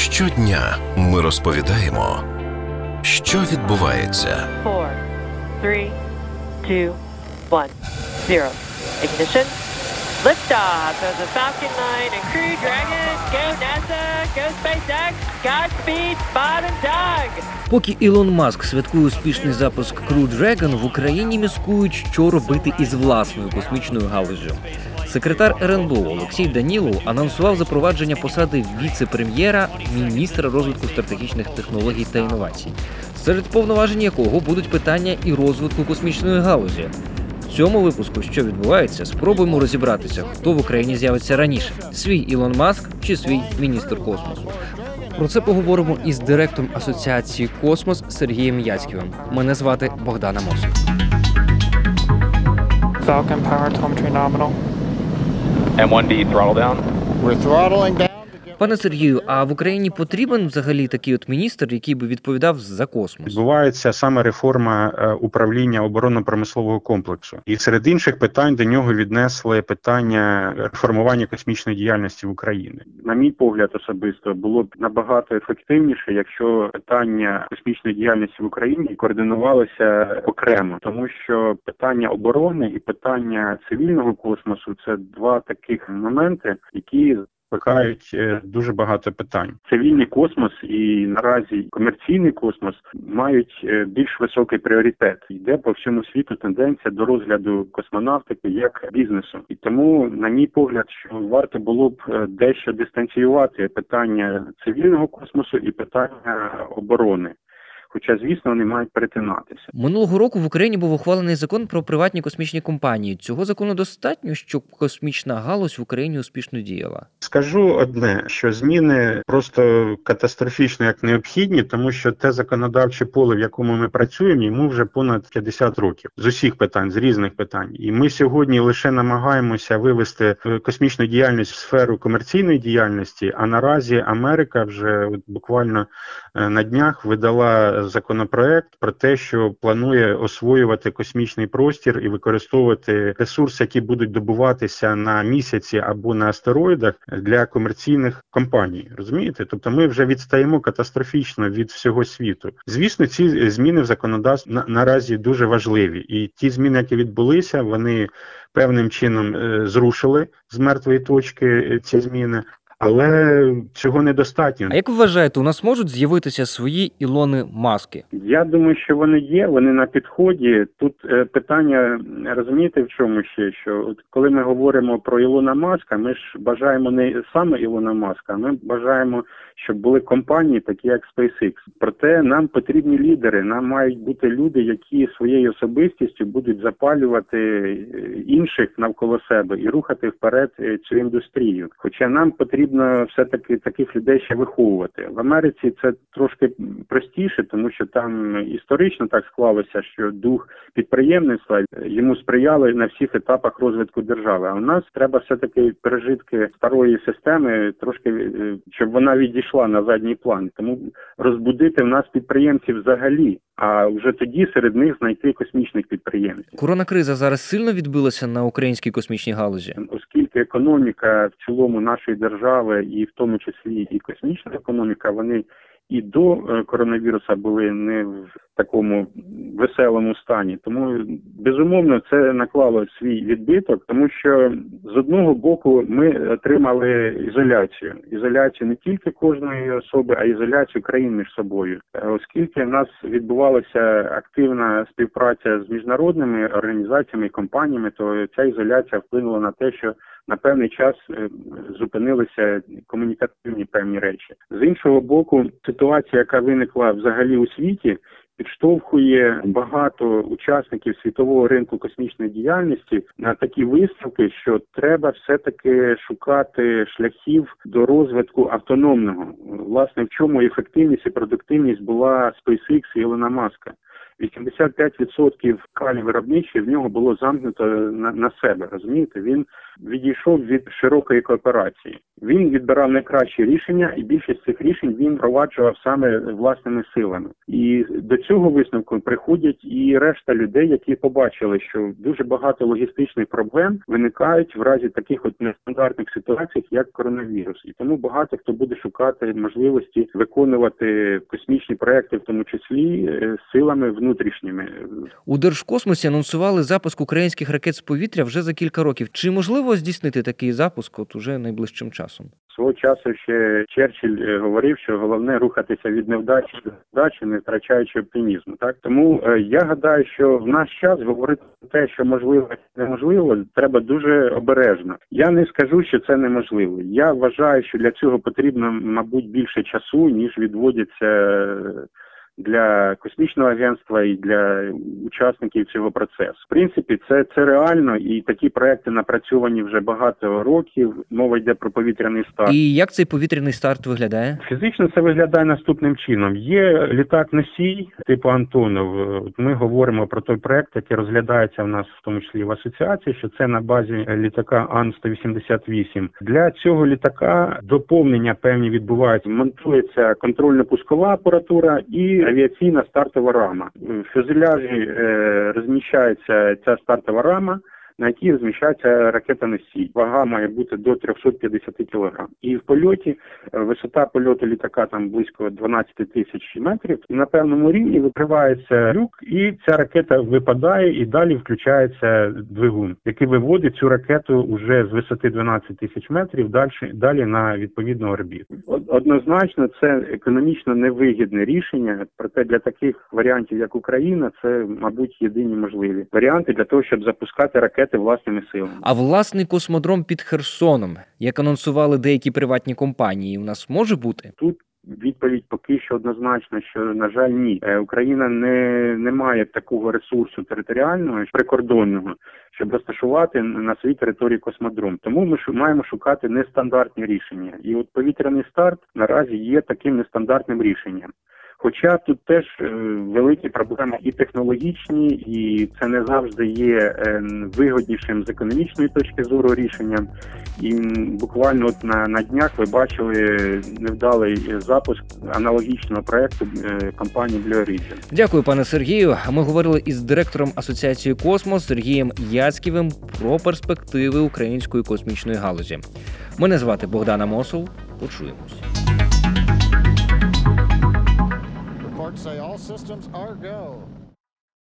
Щодня ми розповідаємо, що відбувається. 4, 3, 2, 1, 0. Ignition. Liftoff of the Falcon 9 and Crew Dragon. Go NASA, go SpaceX, Godspeed, Spot and Doug. Поки Ілон Маск святкує успішний запуск Crew Dragon, в Україні міскують, що робити із власною космічною галуззю. Секретар РНБО Олексій Данілов анонсував запровадження посади віце-прем'єра, міністра розвитку стратегічних технологій та інновацій, серед повноважень якого будуть питання і розвитку космічної галузі. В цьому випуску «Що відбувається?» спробуємо розібратися, хто в Україні з'явиться раніше – свій Ілон Маск чи свій міністр космосу. Про це поговоримо із директором Асоціації «Космос» Сергієм Яцьківим. Мене звати Богдан Амос. Falcon power telemetry nominal. M1D throttle down. We're throttling down. Пане Сергію, а в Україні потрібен взагалі такий от міністр, який би відповідав за космос? Відбувається саме реформа управління оборонно-промислового комплексу. І серед інших питань до нього віднесли питання реформування космічної діяльності в Україні. На мій погляд особисто, було б набагато ефективніше, якщо питання космічної діяльності в Україні координувалося окремо. Тому що питання оборони і питання цивільного космосу – це два таких моменти, які викликають дуже багато питань. Цивільний космос і наразі комерційний космос мають більш високий пріоритет. Йде по всьому світу тенденція до розгляду космонавтики як бізнесу. І тому, на мій погляд, що варто було б дещо дистанціювати питання цивільного космосу і питання оборони. Хоча, звісно, вони мають перетинатися. Минулого року в Україні був ухвалений закон про приватні космічні компанії. Цього закону достатньо, щоб космічна галузь в Україні успішно діяла? Скажу одне, що зміни просто катастрофічно як необхідні, тому що те законодавче поле, в якому ми працюємо, йому вже понад 50 років. З усіх питань, з різних питань. І ми сьогодні лише намагаємося вивести космічну діяльність в сферу комерційної діяльності, а наразі Америка вже буквально на днях видала законопроект про те, що планує освоювати космічний простір і використовувати ресурси, які будуть добуватися на місяці або на астероїдах для комерційних компаній. Розумієте? Тобто ми вже відстаємо катастрофічно від всього світу. Звісно, ці зміни в законодавстві наразі дуже важливі. І ті зміни, які відбулися, вони певним чином зрушили з мертвої точки ці зміни. Але цього недостатньо. А як ви вважаєте, у нас можуть з'явитися свої Ілони Маски? Я думаю, що вони є, вони на підході. Тут питання, розумієте, в чому ще? Що от коли ми говоримо про Ілона Маска, ми ж бажаємо не саме Ілона Маска, а ми бажаємо, щоб були компанії, такі як SpaceX. Проте нам потрібні лідери, нам мають бути люди, які своєю особистістю будуть запалювати інших навколо себе і рухати вперед цю індустрію. Хоча нам потрібно все-таки таких людей ще виховувати. В Америці це трошки простіше, тому що там історично так склалося, що дух підприємництва йому сприяли на всіх етапах розвитку держави. А у нас треба все-таки пережитки старої системи трошки, щоб вона відійшла на задній план. Тому розбудити в нас підприємців взагалі, а вже тоді серед них знайти космічних підприємців. Коронакриза зараз сильно відбилася на українській космічній галузі? Оскільки економіка в цілому нашої держави, і в тому числі і космічна економіка, вони і до коронавіруса були не в такому веселому стані. Тому, безумовно, це наклало свій відбиток, тому що з одного боку ми отримали ізоляцію. Ізоляцію не тільки кожної особи, а ізоляцію країн між собою. Оскільки в нас відбувалася активна співпраця з міжнародними організаціями і компаніями, то ця ізоляція вплинула на те, що на певний час зупинилися комунікативні певні речі. З іншого боку, ситуація, яка виникла взагалі у світі, підштовхує багато учасників світового ринку космічної діяльності на такі висновки, що треба все-таки шукати шляхів до розвитку автономного. Власне, в чому ефективність і продуктивність була SpaceX і Ілона Маска. 85% калі виробничої в нього було замкнуто на себе, розумієте? Він відійшов від широкої кооперації. Він відбирав найкращі рішення, і більшість цих рішень він впроваджував саме власними силами. І до цього висновку приходять і решта людей, які побачили, що дуже багато логістичних проблем виникають в разі таких от нестандартних ситуацій, як коронавірус. І тому багато хто буде шукати можливості виконувати космічні проекти, в тому числі силами внутрішніми. У Держкосмосі анонсували запуск українських ракет з повітря вже за кілька років. Чи можливо здійснити такий запуск от уже найближчим часом? Свого часу ще Черчилль говорив, що головне рухатися від невдачі до вдачі, не втрачаючи оптимізму. Так тому я гадаю, що в наш час говорити про те, що можливо і неможливо, треба дуже обережно. Я не скажу, що це неможливо. Я вважаю, що для цього потрібно, мабуть, більше часу, ніж відводиться для космічного агентства і для учасників цього процесу. В принципі, це реально, і такі проекти напрацьовані вже багато років. Мова йде про повітряний старт. І як цей повітряний старт виглядає? Фізично це виглядає наступним чином. Є літак-носій типу Антонов. Ми говоримо про той проект, який розглядається в нас, в тому числі в асоціації, що це на базі літака Ан-188. Для цього літака доповнення певні відбуваються. Монтується контрольно-пускова апаратура і авіаційна стартова рама. В фюзеляжі розміщається ця стартова рама, на якій розміщається ракета-носій. Вага має бути до 350 кг. І в польоті, висота польоту літака там близько 12 тисяч метрів. І на певному рівні викривається люк, і ця ракета випадає, і далі включається двигун, який виводить цю ракету уже з висоти 12 тисяч метрів далі на відповідну орбіту. Однозначно, це економічно невигідне рішення, проте для таких варіантів, як Україна, це, мабуть, єдині можливі варіанти для того, щоб запускати ракети власними силами. А власний космодром під Херсоном, як анонсували деякі приватні компанії, у нас може бути? Тут відповідь поки що однозначно, що, на жаль, ні. Україна не має такого ресурсу територіального, прикордонного, щоб розташувати на своїй території космодром. Тому ми маємо шукати нестандартні рішення. І от повітряний старт наразі є таким нестандартним рішенням. Хоча тут теж великі проблеми і технологічні, і це не завжди є вигоднішим з економічної точки зору рішенням. І буквально от на днях ви бачили невдалий запуск аналогічного проекту компанії Blue Origin. Дякую, пане Сергію. Ми говорили із директором Асоціації «Космос» Сергієм Яцьківим про перспективи української космічної галузі. Мене звати Богдан Мосов. Почуємось. Reports say all systems are go.